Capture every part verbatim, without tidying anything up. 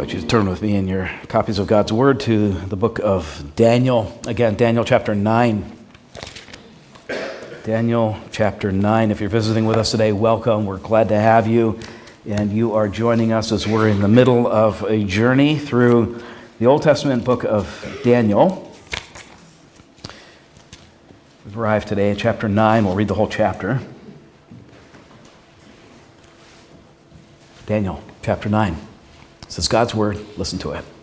I invite you to turn with me in your copies of God's Word to the book of Daniel. Again, Daniel chapter nine. Daniel chapter nine. If you're visiting with us today, welcome. We're glad to have you. And you are joining us as we're in the middle of a journey through the Old Testament book of Daniel. We've arrived today at chapter nine. We'll read the whole chapter. Daniel chapter nine. This is God's word. Listen to it.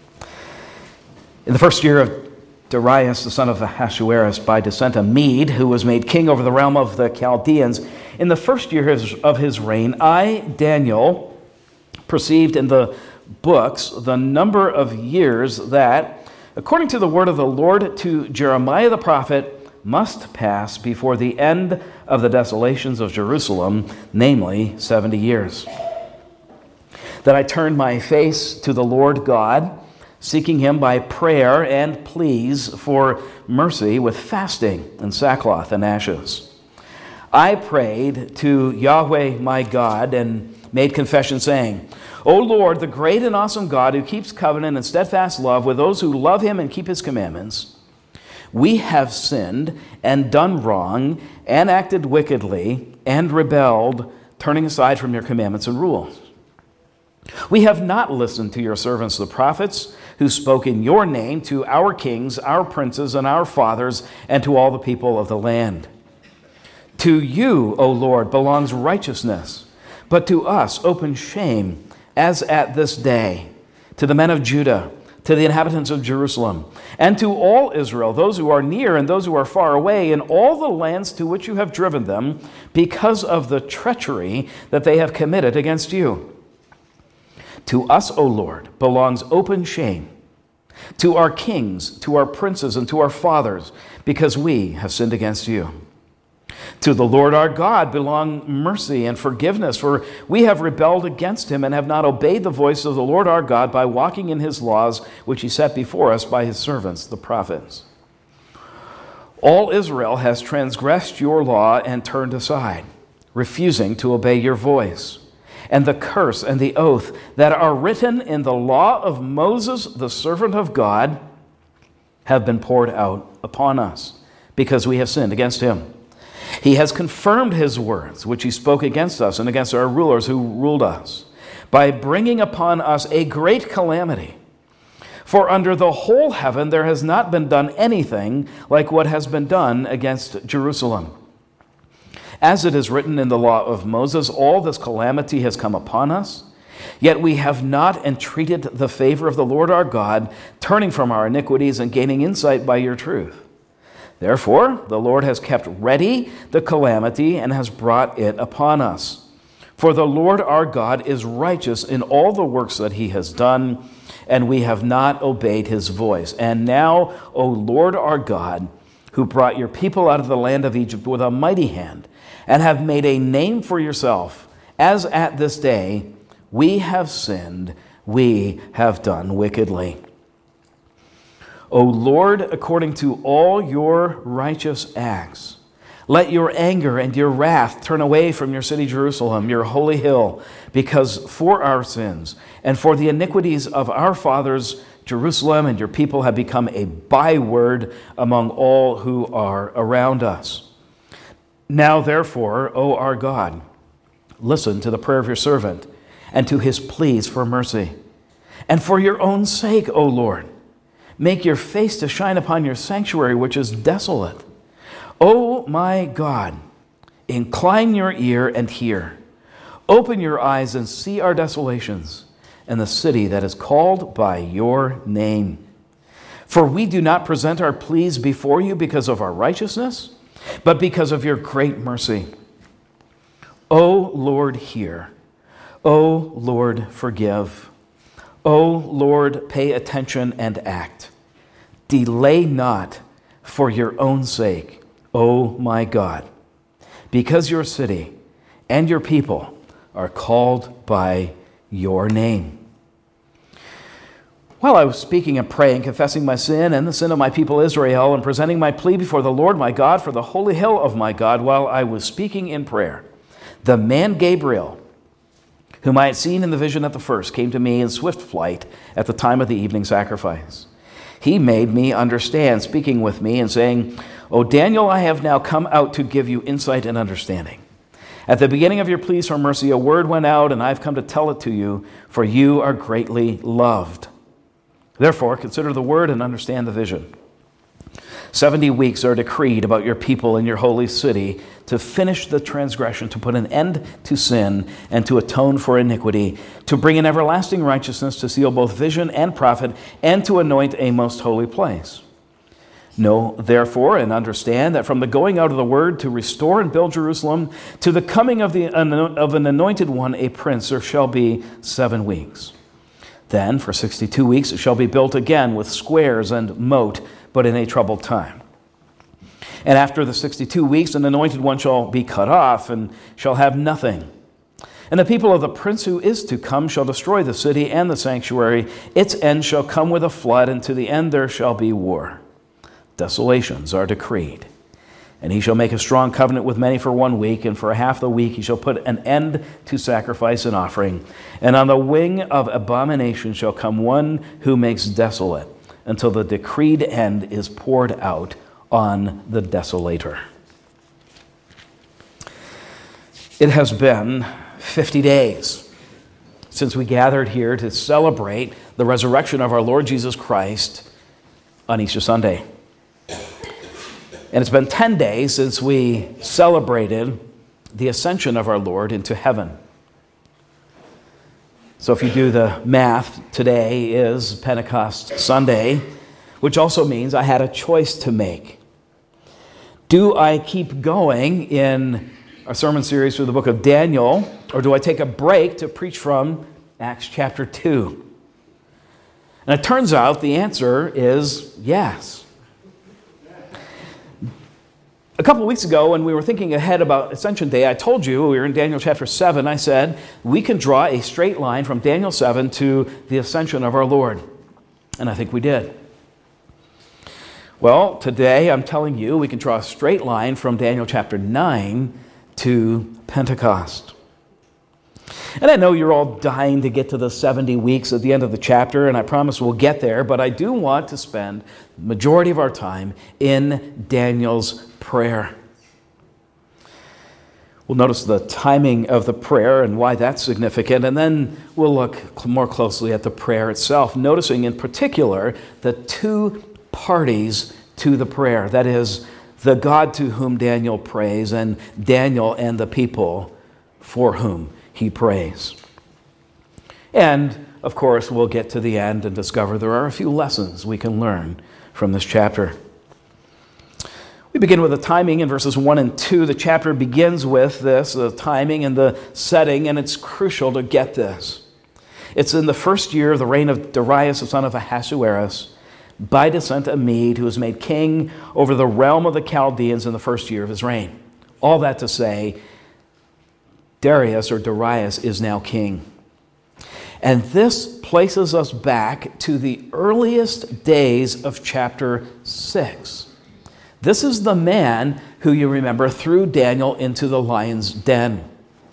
In the first year of Darius, the son of Ahasuerus, by descent a Mede, who was made king over the realm of the Chaldeans, in the first year of his reign, I, Daniel, perceived in the books the number of years that, according to the word of the Lord to Jeremiah the prophet, must pass before the end of the desolations of Jerusalem, namely seventy years. That I turned my face to the Lord God, seeking him by prayer and pleas for mercy with fasting and sackcloth and ashes. I prayed to Yahweh my God and made confession saying, O Lord, the great and awesome God who keeps covenant and steadfast love with those who love him and keep his commandments, we have sinned and done wrong and acted wickedly and rebelled, turning aside from your commandments and rules. We have not listened to your servants, the prophets, who spoke in your name to our kings, our princes, and our fathers, and to all the people of the land. To you, O Lord, belongs righteousness, but to us open shame, as at this day, to the men of Judah, to the inhabitants of Jerusalem, and to all Israel, those who are near and those who are far away, in all the lands to which you have driven them, because of the treachery that they have committed against you. To us, O Lord, belongs open shame, to our kings, to our princes, and to our fathers, because we have sinned against you. To the Lord our God belong mercy and forgiveness, for we have rebelled against him and have not obeyed the voice of the Lord our God by walking in his laws, which he set before us by his servants, the prophets. All Israel has transgressed your law and turned aside, refusing to obey your voice. And the curse and the oath that are written in the law of Moses, the servant of God, have been poured out upon us, because we have sinned against him. He has confirmed his words, which he spoke against us and against our rulers who ruled us, by bringing upon us a great calamity. For under the whole heaven there has not been done anything like what has been done against Jerusalem. As it is written in the law of Moses, all this calamity has come upon us, yet we have not entreated the favor of the Lord our God, turning from our iniquities and gaining insight by your truth. Therefore, the Lord has kept ready the calamity and has brought it upon us. For the Lord our God is righteous in all the works that he has done, and we have not obeyed his voice. And now, O Lord our God, who brought your people out of the land of Egypt with a mighty hand, and have made a name for yourself, as at this day, we have sinned, we have done wickedly. O Lord, according to all your righteous acts, let your anger and your wrath turn away from your city Jerusalem, your holy hill, because for our sins and for the iniquities of our fathers, Jerusalem and your people have become a byword among all who are around us. Now, therefore, O our God, listen to the prayer of your servant and to his pleas for mercy. And for your own sake, O Lord, make your face to shine upon your sanctuary, which is desolate. O my God, incline your ear and hear. Open your eyes and see our desolations and the city that is called by your name. For we do not present our pleas before you because of our righteousness, but because of your great mercy. O Lord, hear. O Lord, forgive. O Lord, pay attention and act. Delay not for your own sake, O my God, because your city and your people are called by your name. While I was speaking and praying, confessing my sin and the sin of my people Israel, and presenting my plea before the Lord my God for the holy hill of my God, while I was speaking in prayer, the man Gabriel, whom I had seen in the vision at the first, came to me in swift flight at the time of the evening sacrifice. He made me understand, speaking with me and saying, O Daniel, I have now come out to give you insight and understanding. At the beginning of your pleas for mercy, a word went out, and I've come to tell it to you, for you are greatly loved. Therefore, consider the word and understand the vision. Seventy weeks are decreed about your people in your holy city to finish the transgression, to put an end to sin, and to atone for iniquity, to bring in everlasting righteousness, to seal both vision and prophet, and to anoint a most holy place. Know, therefore, and understand that from the going out of the word to restore and build Jerusalem, to the coming of, the, of an anointed one, a prince, there shall be seven weeks. Then, for sixty-two weeks, it shall be built again with squares and moat, but in a troubled time. And after the sixty-two weeks, an anointed one shall be cut off and shall have nothing. And the people of the prince who is to come shall destroy the city and the sanctuary. Its end shall come with a flood, and to the end there shall be war. Desolations are decreed. And he shall make a strong covenant with many for one week, and for half the week he shall put an end to sacrifice and offering. And on the wing of abomination shall come one who makes desolate, until the decreed end is poured out on the desolator. It has been fifty days since we gathered here to celebrate the resurrection of our Lord Jesus Christ on Easter Sunday. And it's been ten days since we celebrated the ascension of our Lord into heaven. So if you do the math, today is Pentecost Sunday, which also means I had a choice to make. Do I keep going in our sermon series through the book of Daniel, or do I take a break to preach from Acts chapter two? And it turns out the answer is yes. A couple of weeks ago, when we were thinking ahead about Ascension Day, I told you, we were in Daniel chapter seven, I said, we can draw a straight line from Daniel seven to the ascension of our Lord. And I think we did. Well, today I'm telling you we can draw a straight line from Daniel chapter nine to Pentecost. And I know you're all dying to get to the seventy weeks at the end of the chapter, and I promise we'll get there, but I do want to spend the majority of our time in Daniel's prayer. We'll notice the timing of the prayer and why that's significant, and then we'll look more closely at the prayer itself, noticing in particular the two parties to the prayer. That is, the God to whom Daniel prays, and Daniel and the people for whom he prays. And, of course, we'll get to the end and discover there are a few lessons we can learn from this chapter. We begin with the timing in verses one and two. The chapter begins with this, the timing and the setting, and it's crucial to get this. It's in the first year of the reign of Darius, the son of Ahasuerus, by descent a Mede, who was made king over the realm of the Chaldeans in the first year of his reign. All that to say, Darius or Darius is now king. And this places us back to the earliest days of chapter six. This is the man who, you remember, threw Daniel into the lion's den.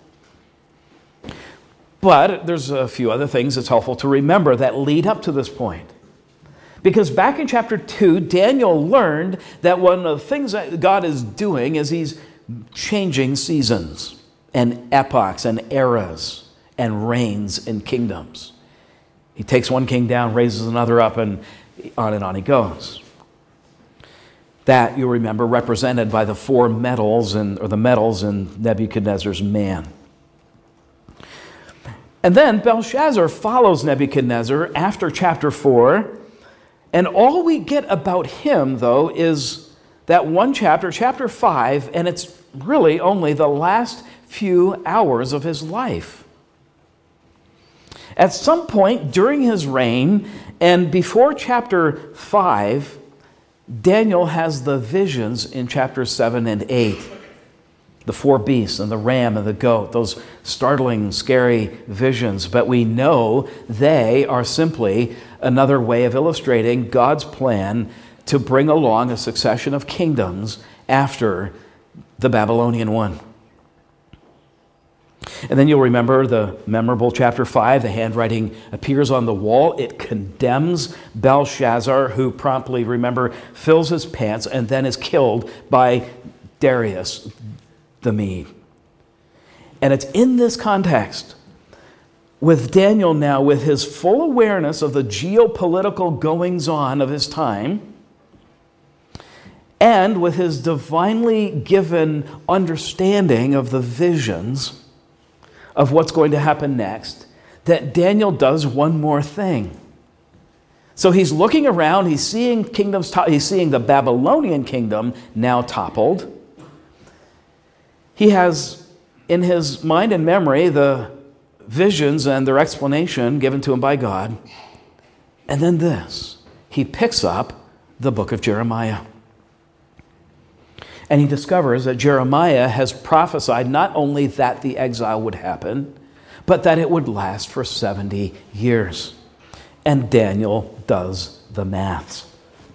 But there's a few other things that's helpful to remember that lead up to this point. Because back in chapter two, Daniel learned that one of the things that God is doing is he's changing seasons and epochs and eras and reigns and kingdoms. He takes one king down, raises another up, and on and on he goes. That, you remember, represented by the four metals, and, or the metals in Nebuchadnezzar's man. And then Belshazzar follows Nebuchadnezzar after chapter four, and all we get about him, though, is that one chapter, chapter five, and it's really only the last few hours of his life. At some point during his reign, and before chapter five, Daniel has the visions in chapters seven and eight. The four beasts and the ram and the goat, those startling, scary visions. But we know they are simply another way of illustrating God's plan to bring along a succession of kingdoms after the Babylonian one. And then you'll remember the memorable chapter five. The handwriting appears on the wall. It condemns Belshazzar, who promptly, remember, fills his pants and then is killed by Darius the Mede. And it's in this context, with Daniel now, with his full awareness of the geopolitical goings-on of his time, and with his divinely given understanding of the visions of what's going to happen next, that Daniel does one more thing. So he's looking around, he's seeing kingdoms, he's seeing the Babylonian kingdom now toppled. He has in his mind and memory the visions and their explanation given to him by God. And then this, he picks up the book of Jeremiah. And he discovers that Jeremiah has prophesied not only that the exile would happen, but that it would last for seventy years. And Daniel does the maths.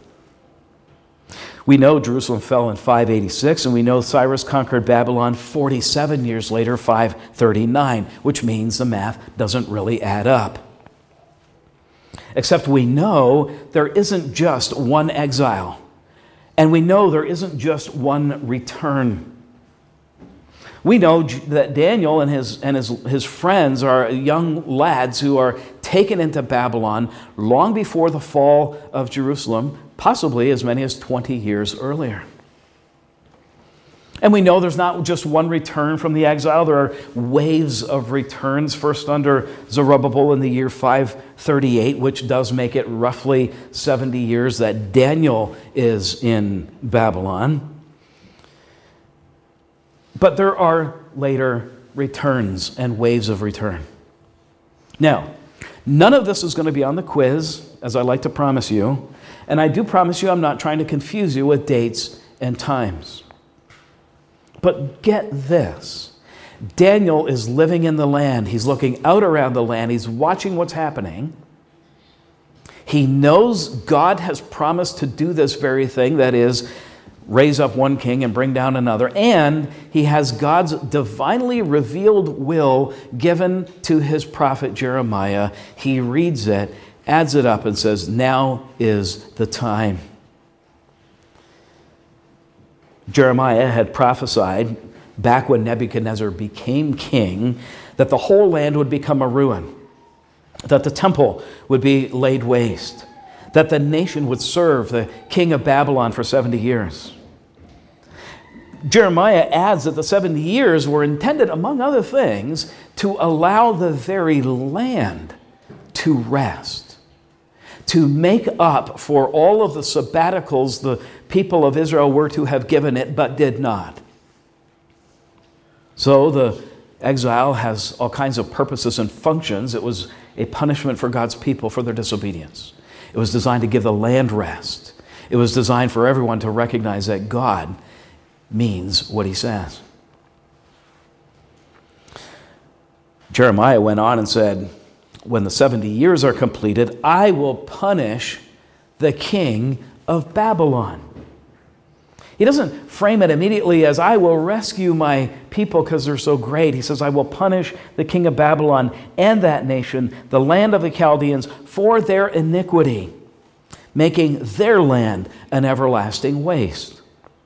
We know Jerusalem fell in five eighty-six, and we know Cyrus conquered Babylon forty-seven years later, five thirty-nine, which means the math doesn't really add up. Except we know there isn't just one exile. And we know there isn't just one return. We know that Daniel and his and his, his friends are young lads who are taken into Babylon long before the fall of Jerusalem, possibly as many as twenty years earlier. And we know there's not just one return from the exile. There are waves of returns, first under Zerubbabel in the year five thirty-eight, which does make it roughly seventy years that Daniel is in Babylon. But there are later returns and waves of return. Now, none of this is going to be on the quiz, as I like to promise you. And I do promise you I'm not trying to confuse you with dates and times. But get this. Daniel is living in the land. He's looking out around the land. He's watching what's happening. He knows God has promised to do this very thing, that is, raise up one king and bring down another. And he has God's divinely revealed will given to his prophet Jeremiah. He reads it, adds it up, and says, now is the time. Jeremiah had prophesied back when Nebuchadnezzar became king that the whole land would become a ruin, that the temple would be laid waste, that the nation would serve the king of Babylon for seventy years. Jeremiah adds that the seventy years were intended, among other things, to allow the very land to rest, to make up for all of the sabbaticals the people of Israel were to have given it, but did not. So the exile has all kinds of purposes and functions. It was a punishment for God's people for their disobedience. It was designed to give the land rest. It was designed for everyone to recognize that God means what he says. Jeremiah went on and said, when the seventy years are completed, I will punish the king of Babylon. He doesn't frame it immediately as, I will rescue my people because they're so great. He says, I will punish the king of Babylon and that nation, the land of the Chaldeans, for their iniquity, making their land an everlasting waste.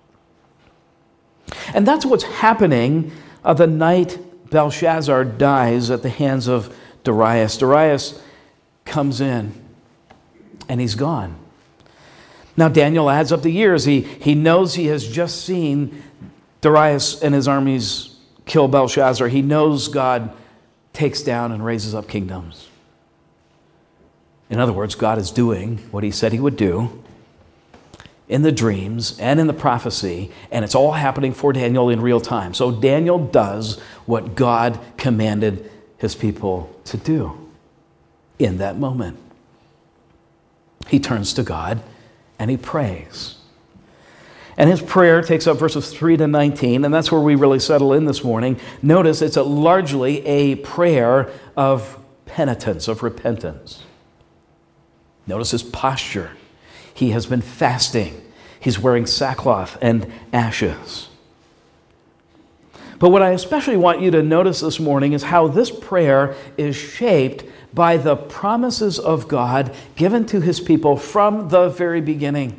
And that's what's happening uh, the night Belshazzar dies at the hands of Darius. Darius comes in and he's gone. Now Daniel adds up the years. He, he knows he has just seen Darius and his armies kill Belshazzar. He knows God takes down and raises up kingdoms. In other words, God is doing what he said he would do in the dreams and in the prophecy, and it's all happening for Daniel in real time. So Daniel does what God commanded his people to do in that moment. He turns to God and he prays. And his prayer takes up verses three to nineteen, and that's where we really settle in this morning. Notice it's a largely a prayer of penitence, of repentance. Notice his posture. He has been fasting. He's wearing sackcloth and ashes. But what I especially want you to notice this morning is how this prayer is shaped by the promises of God given to his people from the very beginning.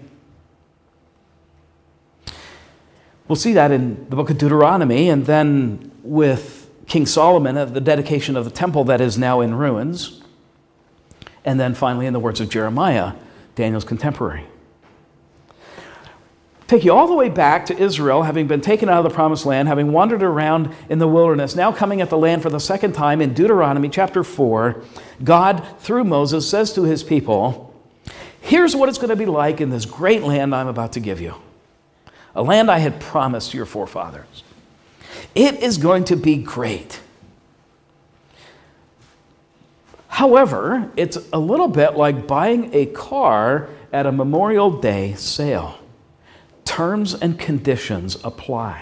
We'll see that in the book of Deuteronomy, and then with King Solomon at the dedication of the temple that is now in ruins, and then finally in the words of Jeremiah, Daniel's contemporary. Take you all the way back to Israel, having been taken out of the promised land, having wandered around in the wilderness, now coming at the land for the second time in Deuteronomy chapter four, God, through Moses, says to his people, here's what it's going to be like in this great land I'm about to give you, a land I had promised your forefathers. It is going to be great. However, it's a little bit like buying a car at a Memorial Day sale. Terms and conditions apply.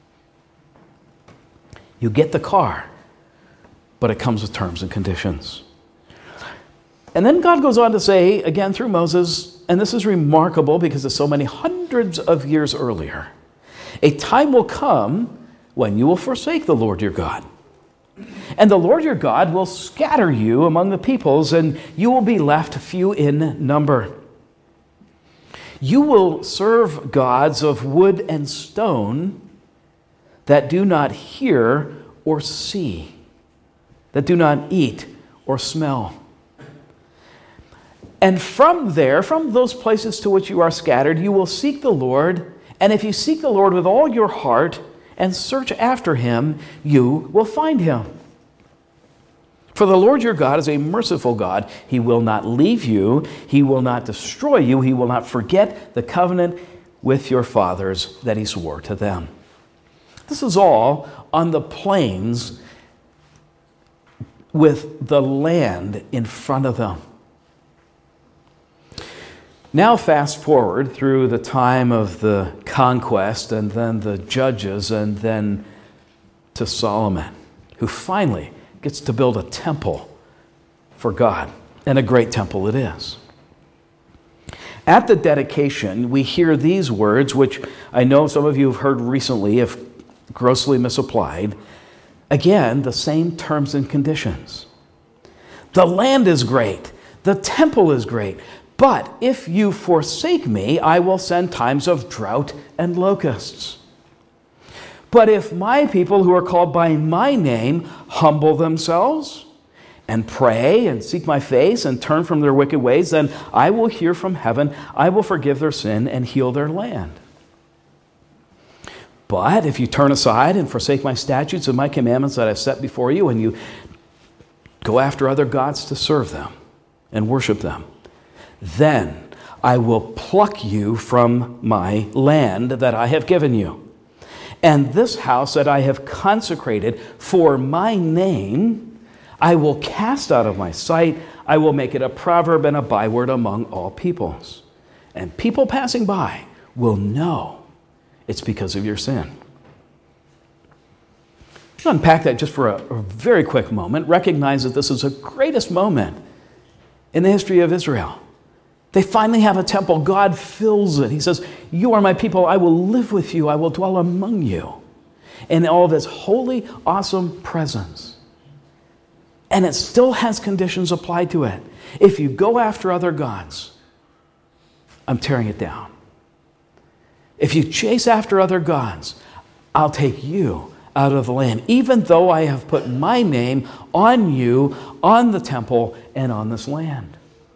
You get the car, but it comes with terms and conditions. And then God goes on to say, again through Moses, and this is remarkable because it's so many hundreds of years earlier, a time will come when you will forsake the Lord your God. And the Lord your God will scatter you among the peoples, and you will be left few in number. You will serve gods of wood and stone that do not hear or see, that do not eat or smell. And from there, from those places to which you are scattered, you will seek the Lord. And if you seek the Lord with all your heart and search after him, you will find him. For the Lord your God is a merciful God. He will not leave you. He will not destroy you. He will not forget the covenant with your fathers that he swore to them. This is all on the plains with the land in front of them. Now fast forward through the time of the conquest and then the judges and then to Solomon, who finally gets to build a temple for God, and a great temple it is. At the dedication, we hear these words, which I know some of you have heard recently, if grossly misapplied. Again, the same terms and conditions. The land is great. The temple is great. But if you forsake me, I will send times of drought and locusts. But if my people who are called by my name humble themselves and pray and seek my face and turn from their wicked ways, then I will hear from heaven, I will forgive their sin and heal their land. But if you turn aside and forsake my statutes and my commandments that I've set before you, and you go after other gods to serve them and worship them, then I will pluck you from my land that I have given you. And this house that I have consecrated for my name, I will cast out of my sight. I will make it a proverb and a byword among all peoples. And people passing by will know it's because of your sin. Let's unpack that just for a, a very quick moment. Recognize that this is the greatest moment in the history of Israel. They finally have a temple. God fills it. He says, you are my people. I will live with you. I will dwell among you in all of his holy, awesome presence. And it still has conditions applied to it. If you go after other gods, I'm tearing it down. If you chase after other gods, I'll take you out of the land, even though I have put my name on you, on the temple, and on this land.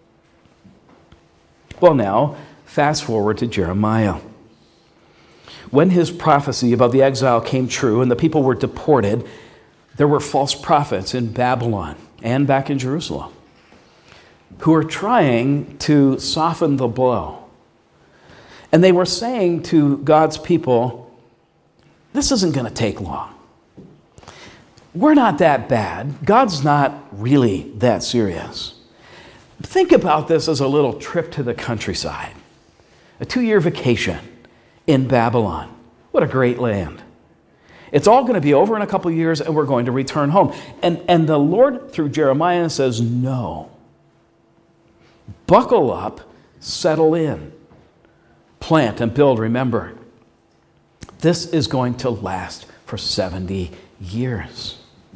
Well, now, fast forward to Jeremiah. When his prophecy about the exile came true and the people were deported, there were false prophets in Babylon and back in Jerusalem who were trying to soften the blow. And they were saying to God's people, this isn't going to take long. We're not that bad. God's not really that serious. Think about this as a little trip to the countryside, a two-year vacation in Babylon. What a great land. It's all going to be over in a couple years, and we're going to return home. And, and the Lord, through Jeremiah, says, no. Buckle up, settle in, plant and build. Remember, this is going to last for seventy years.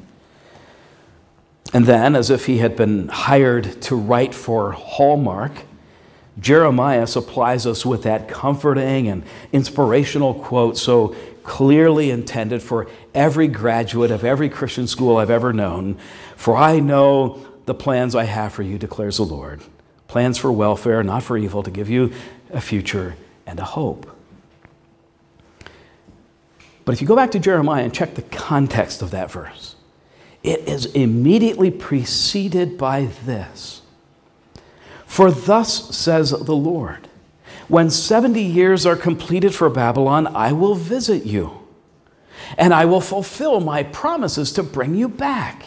And then, as if he had been hired to write for Hallmark, Jeremiah supplies us with that comforting and inspirational quote so clearly intended for every graduate of every Christian school I've ever known. For I know the plans I have for you, declares the Lord. Plans for welfare, not for evil, to give you a future and a hope. But if you go back to Jeremiah and check the context of that verse, it is immediately preceded by this. For thus says the Lord, when seventy years are completed for Babylon, I will visit you, and I will fulfill my promises to bring you back.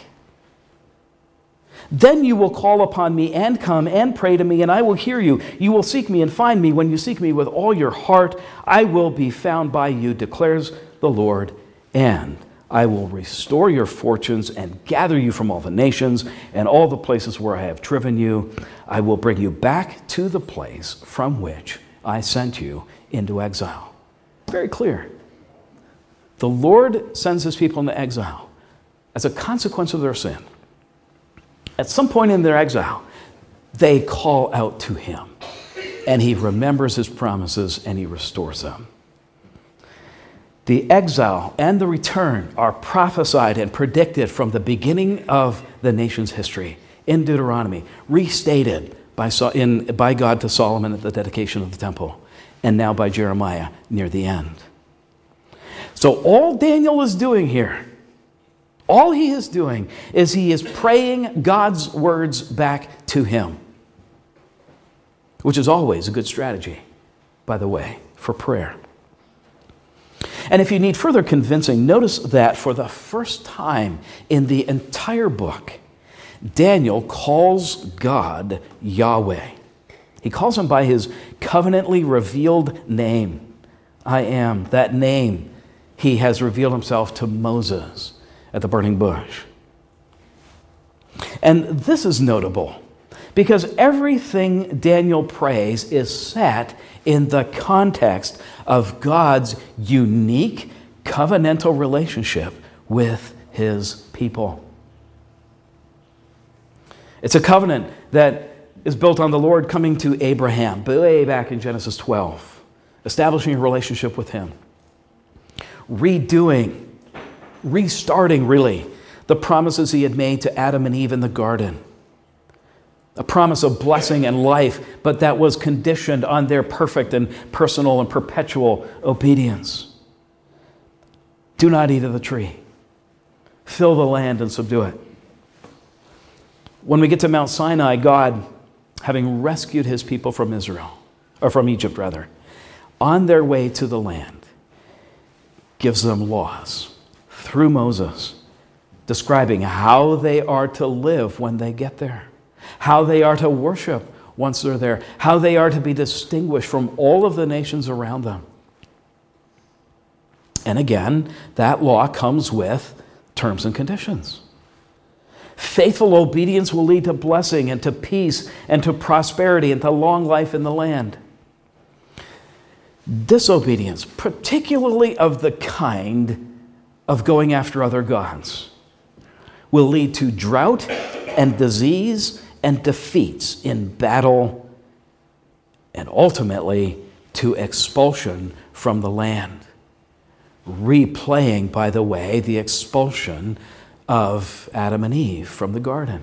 Then you will call upon me and come and pray to me, and I will hear you. You will seek me and find me when you seek me with all your heart. I will be found by you, declares the Lord, and I will restore your fortunes and gather you from all the nations and all the places where I have driven you. I will bring you back to the place from which I sent you into exile. Very clear. The Lord sends his people into exile as a consequence of their sin. At some point in their exile, they call out to him, and he remembers his promises and he restores them. The exile and the return are prophesied and predicted from the beginning of the nation's history in Deuteronomy, restated by, in, by God to Solomon at the dedication of the temple, and now by Jeremiah near the end. So all Daniel is doing here, all he is doing is he is praying God's words back to him, which is always a good strategy, by the way, for prayer. And if you need further convincing, notice that for the first time in the entire book, Daniel calls God Yahweh. He calls him by his covenantly revealed name. I am, that name he has revealed himself to Moses at the burning bush. And this is notable because everything Daniel prays is set in the context of God's unique covenantal relationship with his people. It's a covenant that is built on the Lord coming to Abraham way back in Genesis twelve, establishing a relationship with him, redoing, restarting really the promises he had made to Adam and Eve in the garden. A promise of blessing and life, but that was conditioned on their perfect and personal and perpetual obedience. Do not eat of the tree. Fill the land and subdue it. When we get to Mount Sinai, God, having rescued his people from Israel, or from Egypt rather, on their way to the land, gives them laws through Moses, describing how they are to live when they get there, how they are to worship once they're there, how they are to be distinguished from all of the nations around them. And again, that law comes with terms and conditions. Faithful obedience will lead to blessing and to peace and to prosperity and to long life in the land. Disobedience, particularly of the kind of going after other gods, will lead to drought and disease and defeats in battle, and ultimately to expulsion from the land. Replaying, by the way, the expulsion of Adam and Eve from the garden.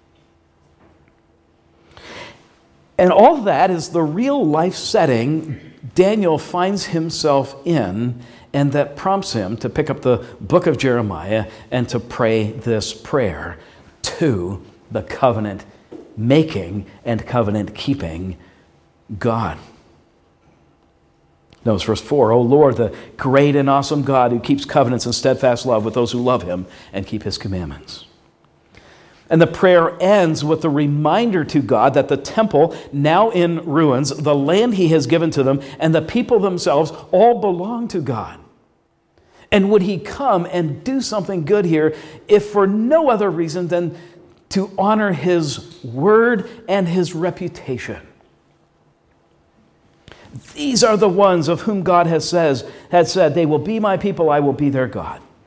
And all that is the real life setting Daniel finds himself in, and that prompts him to pick up the book of Jeremiah and to pray this prayer to the covenant making and covenant keeping God. Notice verse four, O Lord, the great and awesome God who keeps covenants and steadfast love with those who love him and keep his commandments. And the prayer ends with the reminder to God that the temple, now in ruins, the land he has given to them, and the people themselves all belong to God. And would he come and do something good here, if for no other reason than to honor his word and his reputation? These are the ones of whom God has says has said, they will be my people, I will be their God.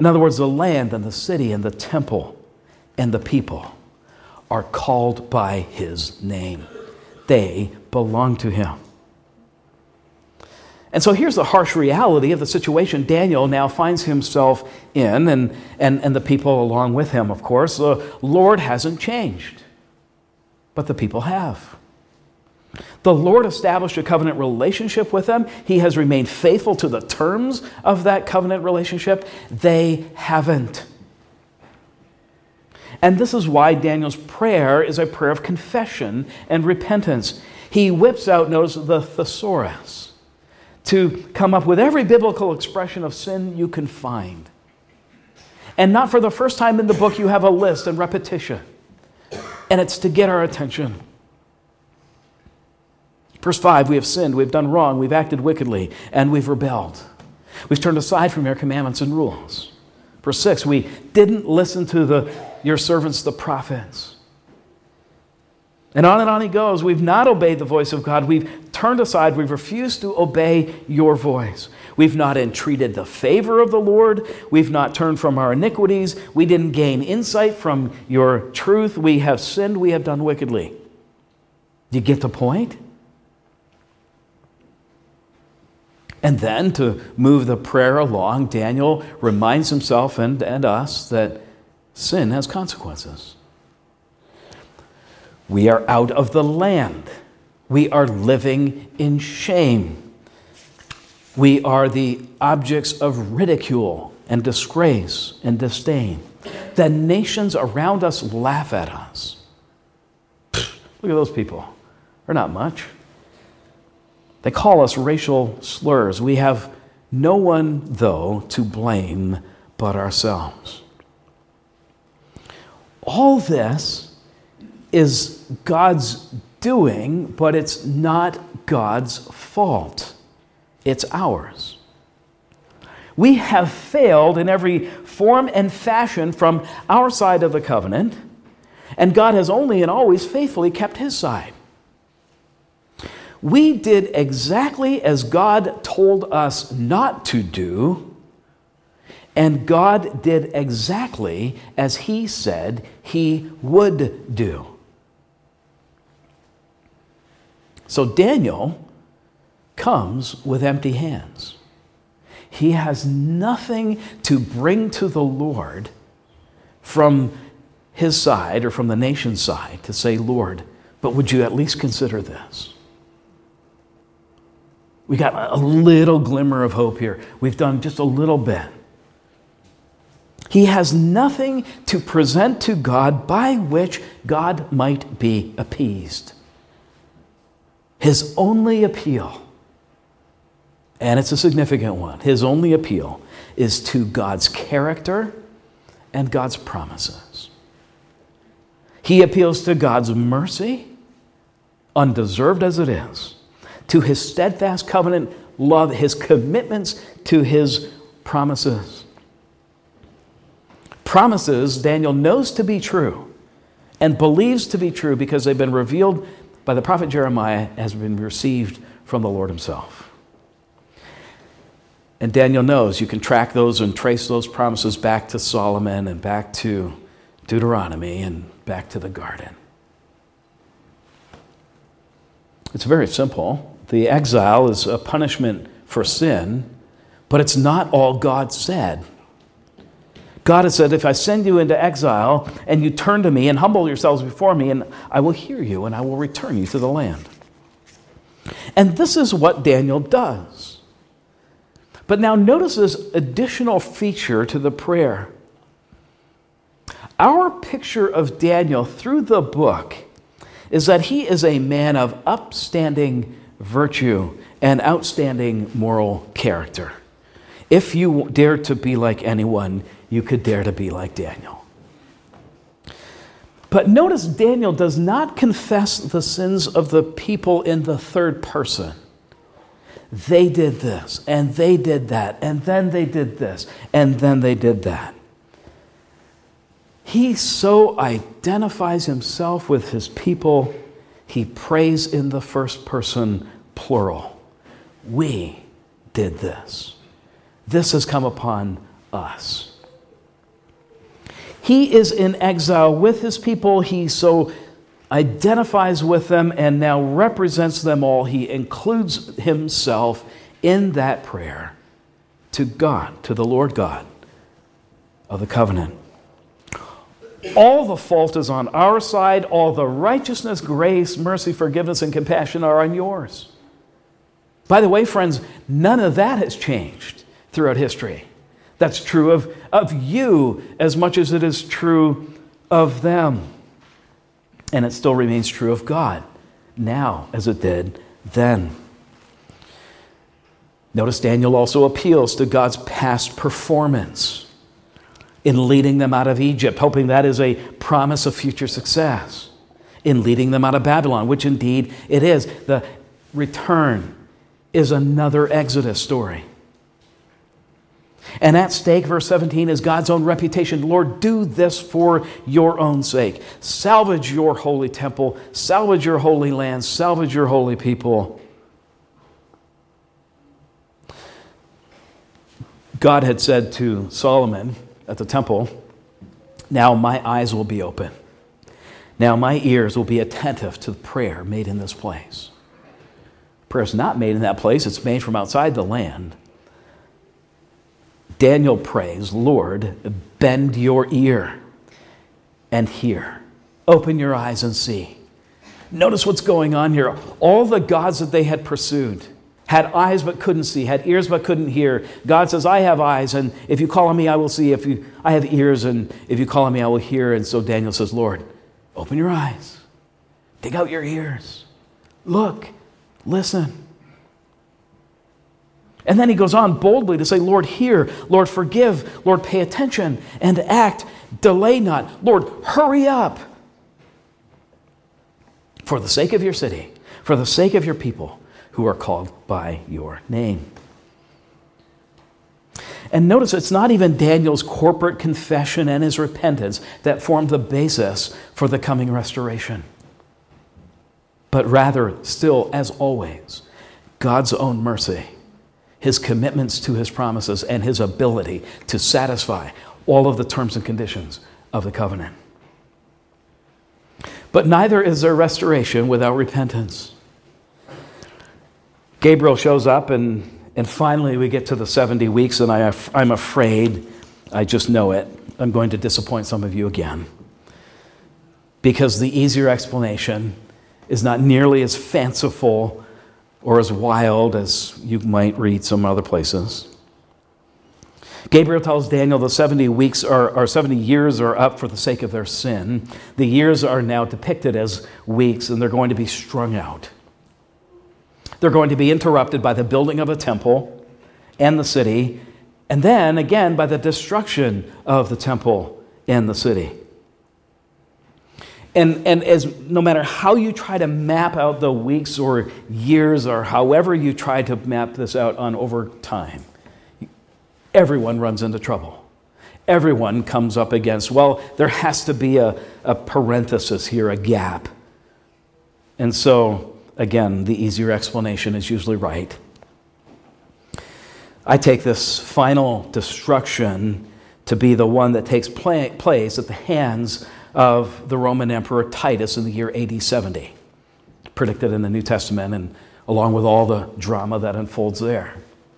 In other words, the land and the city and the temple and the people are called by his name. They belong to him. And so here's the harsh reality of the situation Daniel now finds himself in, and, and, and the people along with him, of course. The Lord hasn't changed, but the people have. The Lord established a covenant relationship with them. He has remained faithful to the terms of that covenant relationship. They haven't. And this is why Daniel's prayer is a prayer of confession and repentance. He whips out, notice, the thesaurus to come up with every biblical expression of sin you can find. And not for the first time in the book, you have a list and repetition. And it's to get our attention. Verse five, we have sinned, we've done wrong, we've acted wickedly, and we've rebelled. We've turned aside from your commandments and rules. Verse six, we didn't listen to the, your servants, the prophets. And on and on he goes. We've not obeyed the voice of God. We've turned aside. We've refused to obey your voice. We've not entreated the favor of the Lord. We've not turned from our iniquities. We didn't gain insight from your truth. We have sinned. We have done wickedly. Do you get the point? And then to move the prayer along, Daniel reminds himself and, and us that sin has consequences. We are out of the land. We are living in shame. We are the objects of ridicule and disgrace and disdain. The nations around us laugh at us. Look at those people. They're not much. They call us racial slurs. We have no one, though, to blame but ourselves. All this is God's doing, but it's not God's fault. It's ours. We have failed in every form and fashion from our side of the covenant, and God has only and always faithfully kept his side. We did exactly as God told us not to do, and God did exactly as he said he would do. So Daniel comes with empty hands. He has nothing to bring to the Lord from his side or from the nation's side to say, Lord, but would you at least consider this? We got a little glimmer of hope here. We've done just a little bit. He has nothing to present to God by which God might be appeased. His only appeal, and it's a significant one, his only appeal is to God's character and God's promises. He appeals to God's mercy, undeserved as it is, to his steadfast covenant love, his commitments to his promises. Promises Daniel knows to be true and believes to be true because they've been revealed by the prophet Jeremiah, has been received from the Lord himself. And Daniel knows you can track those and trace those promises back to Solomon and back to Deuteronomy and back to the garden. It's very simple. The exile is a punishment for sin, but it's not all God said. God has said, if I send you into exile and you turn to me and humble yourselves before me, and I will hear you and I will return you to the land. And this is what Daniel does. But now notice this additional feature to the prayer. Our picture of Daniel through the book is that he is a man of upstanding virtue and outstanding moral character. If you dare to be like anyone, you could dare to be like Daniel. But notice Daniel does not confess the sins of the people in the third person. They did this, and they did that, and then they did this, and then they did that. He so identifies himself with his people, he prays in the first person plural. We did this. This has come upon us. He is in exile with his people. He so identifies with them and now represents them all. He includes himself in that prayer to God, to the Lord God of the covenant. All the fault is on our side. All the righteousness, grace, mercy, forgiveness, and compassion are on yours. By the way, friends, none of that has changed throughout history. That's true of, of you as much as it is true of them. And it still remains true of God now as it did then. Notice Daniel also appeals to God's past performance in leading them out of Egypt, hoping that is a promise of future success. In leading them out of Babylon, which indeed it is. The return is another Exodus story. And at stake, verse seventeen, is God's own reputation. Lord, do this for your own sake. Salvage your holy temple. Salvage your holy land. Salvage your holy people. God had said to Solomon at the temple, now my eyes will be open. Now my ears will be attentive to the prayer made in this place. Prayer is not made in that place. It's made from outside the land. Daniel prays, Lord, bend your ear and hear. Open your eyes and see. Notice what's going on here. All the gods that they had pursued had eyes but couldn't see, had ears but couldn't hear. God says, I have eyes, and if you call on me, I will see. If you, I have ears, and if you call on me, I will hear. And so Daniel says, Lord, open your eyes. Dig out your ears. Look. Listen. And then he goes on boldly to say, Lord, hear. Lord, forgive. Lord, pay attention and act. Delay not. Lord, hurry up. For the sake of your city, for the sake of your people who are called by your name. And notice it's not even Daniel's corporate confession and his repentance that formed the basis for the coming restoration. But rather, still, as always, God's own mercy, his commitments to his promises, and his ability to satisfy all of the terms and conditions of the covenant. But neither is there restoration without repentance. Gabriel shows up, and, and finally we get to the seventy weeks, and I, I'm afraid, I just know it, I'm going to disappoint some of you again. Because the easier explanation is not nearly as fanciful or as wild as you might read some other places. Gabriel tells Daniel the seventy weeks are, or seventy years are up for the sake of their sin. The years are now depicted as weeks, and they're going to be strung out. They're going to be interrupted by the building of a temple and the city, and then again by the destruction of the temple and the city. And, and as no matter how you try to map out the weeks or years or however you try to map this out on over time, everyone runs into trouble. Everyone comes up against, well, there has to be a, a parenthesis here, a gap. And so, again, the easier explanation is usually right. I take this final destruction to be the one that takes play, place at the hands of the Roman Emperor Titus in the year A D seventy, predicted in the New Testament, and along with all the drama that unfolds there.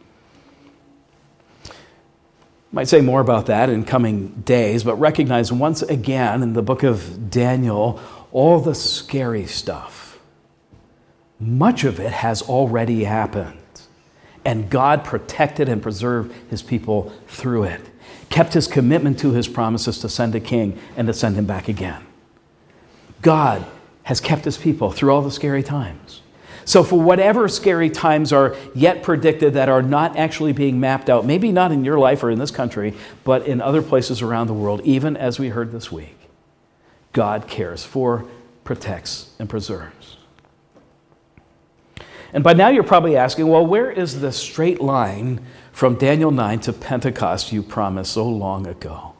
Might say more about that in coming days, but recognize once again in the book of Daniel, all the scary stuff, much of it has already happened, and God protected and preserved his people through it. Kept his commitment to his promises to send a king and to send him back again. God has kept his people through all the scary times. So for whatever scary times are yet predicted that are not actually being mapped out, maybe not in your life or in this country, but in other places around the world, even as we heard this week, God cares for, protects, and preserves. And by now you're probably asking, well, where is the straight line from Daniel nine to Pentecost you promised so long ago?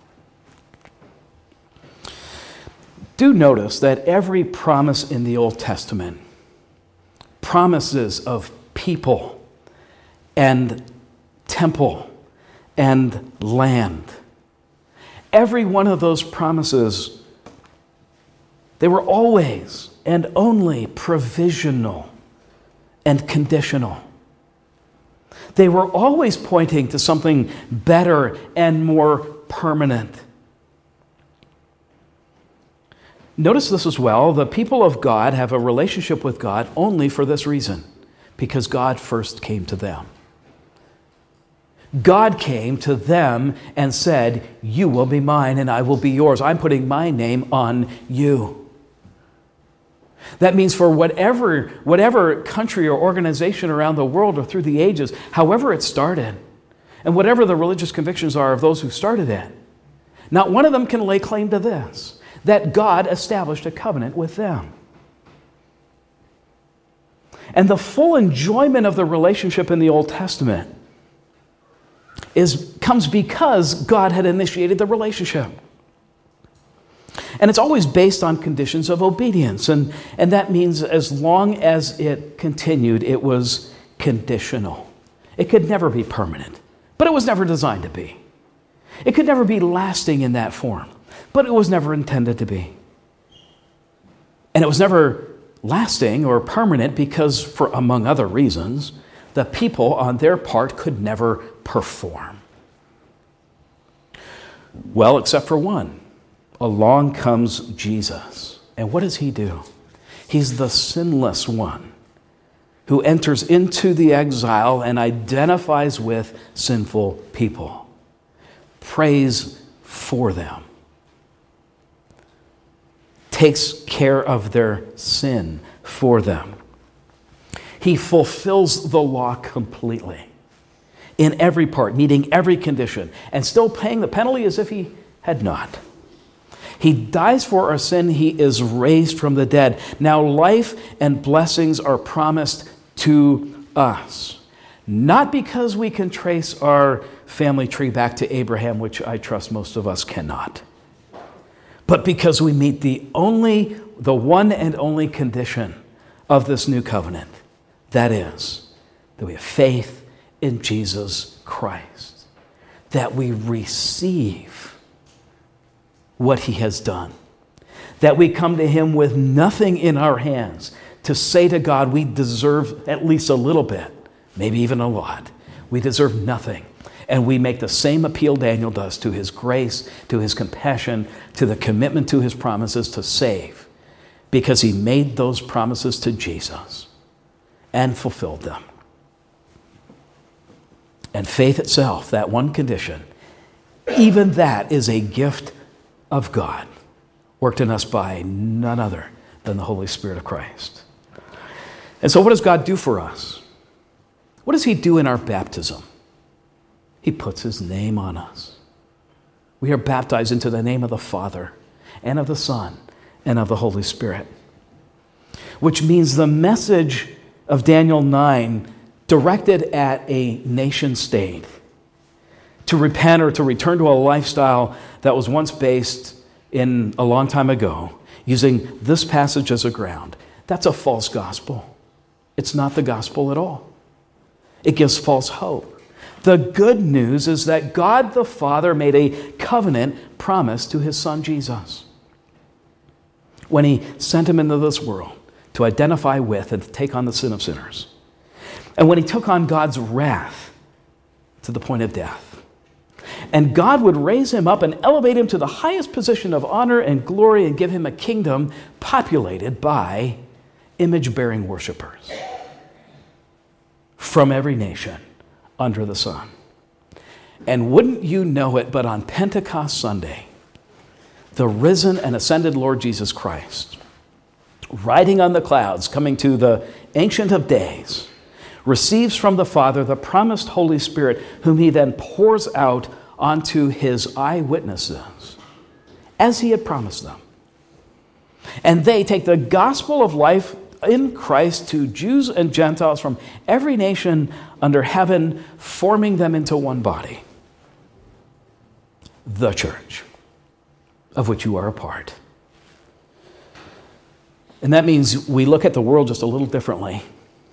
Do notice that every promise in the Old Testament, promises of people and temple and land, every one of those promises, they were always and only provisional and conditional. They were always pointing to something better and more permanent. Notice this as well. The people of God have a relationship with God only for this reason, because God first came to them. God came to them and said, you will be mine and I will be yours. I'm putting my name on you. That means for whatever, whatever country or organization around the world or through the ages, however it started, and whatever the religious convictions are of those who started it, not one of them can lay claim to this, that God established a covenant with them. And the full enjoyment of the relationship in the Old Testament is, comes because God had initiated the relationship. And it's always based on conditions of obedience. And, and that means as long as it continued, it was conditional. It could never be permanent, but it was never designed to be. It could never be lasting in that form, but it was never intended to be. And it was never lasting or permanent because, for among other reasons, the people on their part could never perform. Well, except for one. Along comes Jesus. And what does he do? He's the sinless one who enters into the exile and identifies with sinful people, prays for them, takes care of their sin for them. He fulfills the law completely in every part, meeting every condition, and still paying the penalty as if he had not. He dies for our sin. He is raised from the dead. Now life and blessings are promised to us, not because we can trace our family tree back to Abraham, which I trust most of us cannot, but because we meet the only, the one and only condition of this new covenant. That is, that we have faith in Jesus Christ, that we receive what he has done, that we come to him with nothing in our hands to say to God, we deserve at least a little bit, maybe even a lot. We deserve nothing. And we make the same appeal Daniel does to his grace, to his compassion, to the commitment to his promises to save, because he made those promises to Jesus and fulfilled them. And faith itself, that one condition, even that is a gift of God, worked in us by none other than the Holy Spirit of Christ. And so what does God do for us? What does he do in our baptism? He puts his name on us. We are baptized into the name of the Father and of the Son and of the Holy Spirit, which means the message of Daniel nine directed at a nation state to repent or to return to a lifestyle that was once based in a long time ago, using this passage as a ground. That's a false gospel. It's not the gospel at all. It gives false hope. The good news is that God the Father made a covenant promise to his Son Jesus when he sent him into this world to identify with and to take on the sin of sinners. And when he took on God's wrath to the point of death. And God would raise him up and elevate him to the highest position of honor and glory and give him a kingdom populated by image-bearing worshipers from every nation under the sun. And wouldn't you know it, but on Pentecost Sunday, the risen and ascended Lord Jesus Christ, riding on the clouds, coming to the Ancient of Days, receives from the Father the promised Holy Spirit, whom he then pours out onto his eyewitnesses, as he had promised them. And they take the gospel of life in Christ to Jews and Gentiles from every nation under heaven, forming them into one body, the church, of which you are a part. And that means we look at the world just a little differently.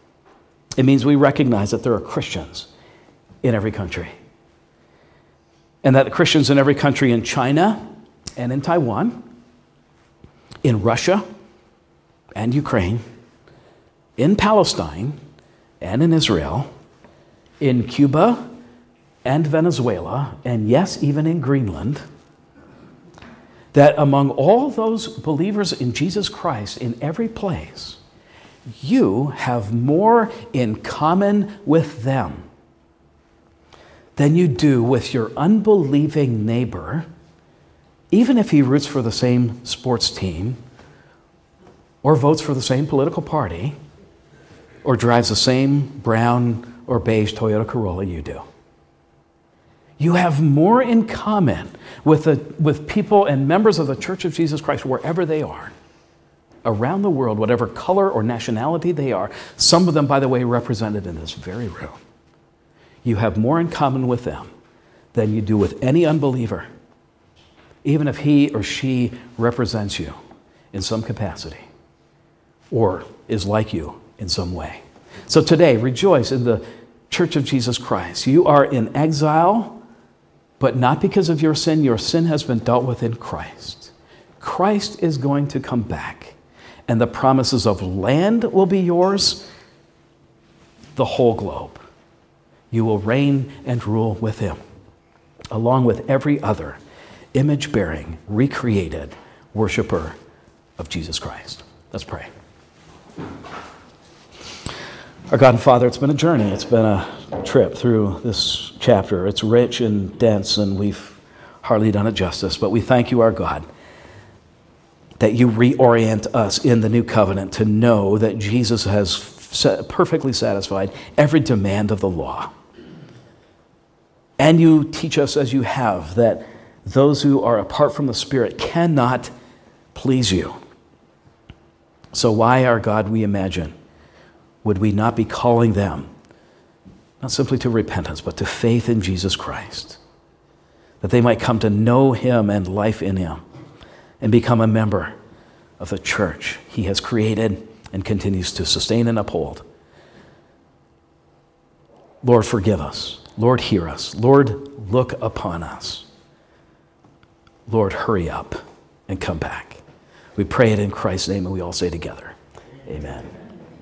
It means we recognize that there are Christians in every country. and that Christians in every country in China and in Taiwan, in Russia and Ukraine, in Palestine and in Israel, in Cuba and Venezuela, and yes, even in Greenland, that among all those believers in Jesus Christ in every place, you have more in common with them than you do with your unbelieving neighbor, even if he roots for the same sports team, or votes for the same political party, or drives the same brown or beige Toyota Corolla you do. You have more in common with, the, with people and members of the Church of Jesus Christ wherever they are, around the world, whatever color or nationality they are. Some of them, by the way, represented in this very room. You have more in common with them than you do with any unbeliever, even if he or she represents you in some capacity or is like you in some way. So today, rejoice in the Church of Jesus Christ. You are in exile, but not because of your sin. Your sin has been dealt with in Christ. Christ is going to come back, and the promises of land will be yours, the whole globe. You will reign and rule with him, along with every other image-bearing, recreated worshiper of Jesus Christ. Let's pray. Our God and Father, it's been a journey. It's been a trip through this chapter. It's rich and dense, and we've hardly done it justice. But we thank you, our God, that you reorient us in the new covenant to know that Jesus has perfectly satisfied every demand of the law. And you teach us, as you have, that those who are apart from the Spirit cannot please you. So why, our God, we imagine, would we not be calling them, not simply to repentance, but to faith in Jesus Christ, that they might come to know him and life in him and become a member of the church he has created and continues to sustain and uphold. Lord, forgive us. Lord, hear us. Lord, look upon us. Lord, hurry up and come back. We pray it in Christ's name, and we all say together, amen.